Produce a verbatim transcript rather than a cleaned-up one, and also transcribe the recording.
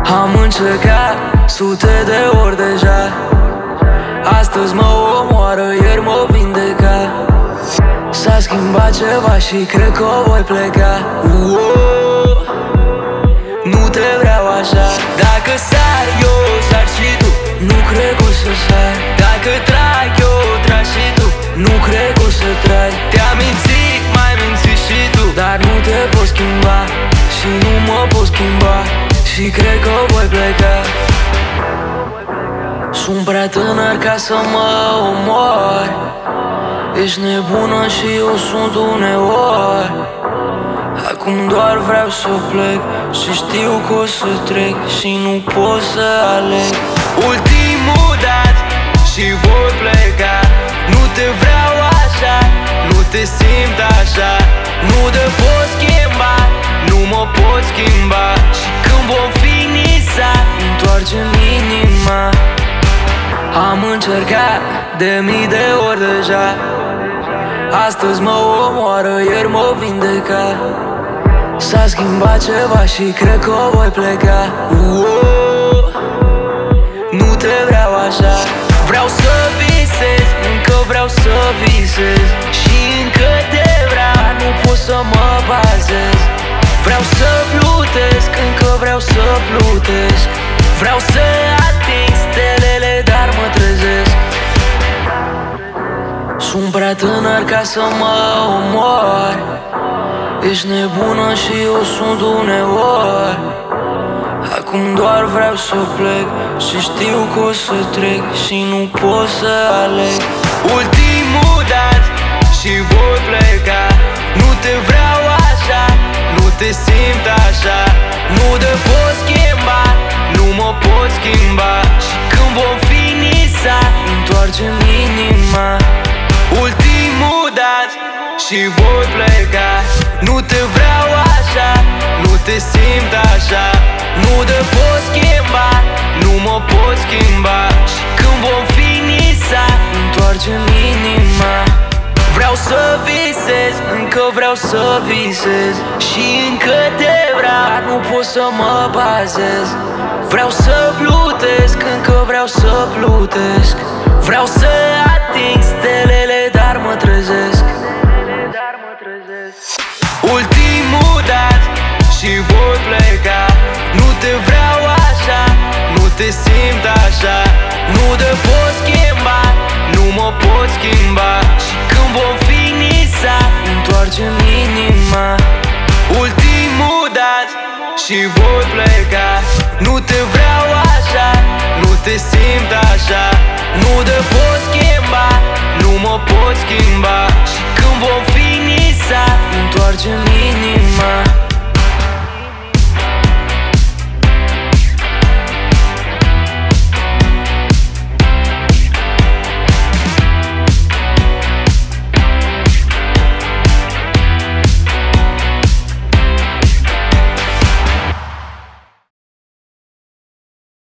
Am încercat sute de ori deja. Astăzi mă omoară, ieri mă vindeca. S-a schimbat ceva și cred că o voi pleca. Uou, nu te vreau așa. Dacă sar eu, sar și tu. Nu cred că o să sar. Dacă trag eu, tragi și tu. Nu cred că o să tragi. Te-am mințit, mai mințit și tu. Dar nu te poți schimba și nu mă pot schimba. Și cred că voi pleca. Sunt prea tânăr ca să mă omor. Ești nebună și eu sunt uneori. Acum doar vreau să plec și știu că o să trec și nu pot să aleg. Ultimul dat și voi pleca. Nu te vreau așa, nu te simt așa. Nu te pot schimba, nu mă pot schimba. Și când vom finisa, întoarce-mi inima. Am încercat de mii de ori deja. Astăzi mă omoară, ieri mă vindeca. S-a schimbat ceva și cred că o voi pleca. Uou, nu te vreau așa. Vreau să visez, încă vreau să visez. Și încă te vreau, nu pot să mă bazez. Vreau să plutesc, încă vreau să plutesc. Vreau să ating stelele, dar mă trezesc. Sunt prea tânăr ca să mă omor. Ești nebună și eu sunt uneori. Acum doar vreau să plec și știu că o să trec și nu pot să aleg. Ultimul dat și voi pleca. Nu te vreau așa, nu te simt așa. Nu te pot schimba, nu mă pot schimba. Și când vom finisa, întoarce-mi inima. Ultimul dat și voi pleca. Nu te vreau așa, nu te simt așa. Nu te pot schimba, nu mă pot schimba. Și când vom finisa, întoarce-mi inima. Vreau să visez, încă vreau să visez. Și încă te vreau, dar nu pot să mă bazez. Vreau să plutesc, încă vreau să plutesc. Vreau să ating stelele, dar mă trezesc. Ultimul dat și voi pleca. Nu te vreau așa, nu te simt așa. Nu te pot schimba, nu mă pot schimba. Și când vom finisa, întoarce-mi inima. Ultimul dat și voi pleca. Nu te vreau așa, nu te simt așa. Nu te pot